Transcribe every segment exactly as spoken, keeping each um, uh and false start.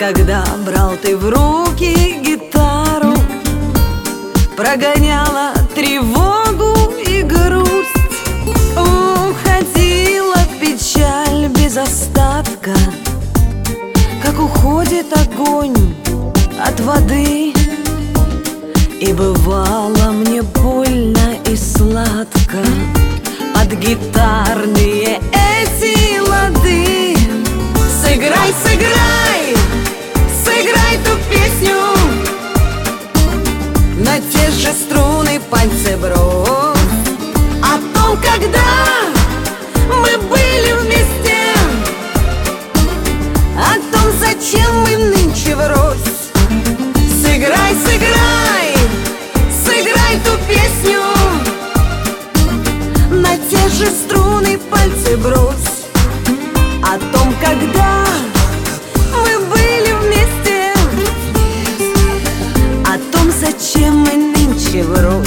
когда брал ты в руки гитару, прогоняла тревогу и грусть, уходила печаль без остатка, как уходит огонь от воды. И бывало мне больно и сладко под гитарные эти лады. Сыграй, сыграй, сыграй ту песню, на те же струны пальцы брось, о том, когда мы были вместе, о том, зачем мы нынче врозь. Сыграй, сыграй, сыграй ту песню, на те же струны пальцы брось, о том, когда мы были вместе, о том, зачем мы нынче врозь.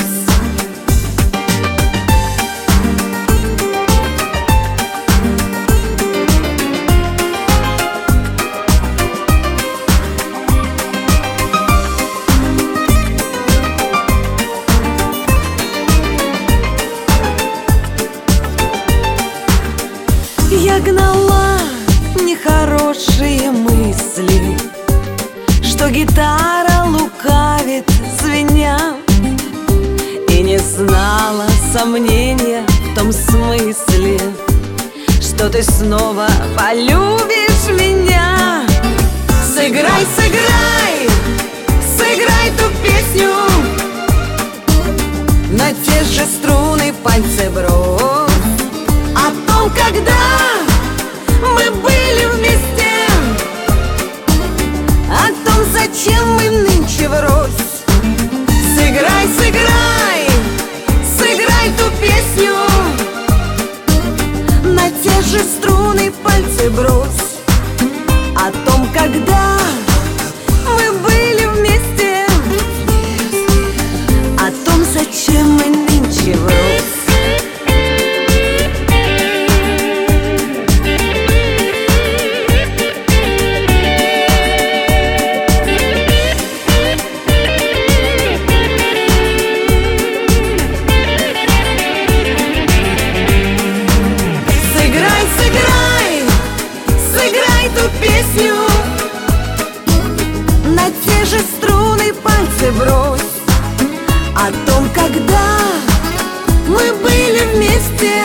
Я гнала нехорошие мысли, что гитара лукавит, звеня, и не знала сомнения в том смысле, что ты снова полюбишь меня. Сыграй, сыграй, сыграй ту песню, на те же струны пальцы брось, о том, когда мы были вместе, о том, зачем мы нынче врозь. Сыграй, сыграй, сыграй ту песню, на те же струны пальцы брось, о том, когда мы были вместе, о том, зачем мы нынче врозь. Песню, на те же струны пальцы брось, о том, когда мы были вместе,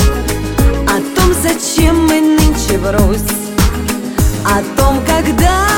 о том, зачем мы нынче врозь, о том, когда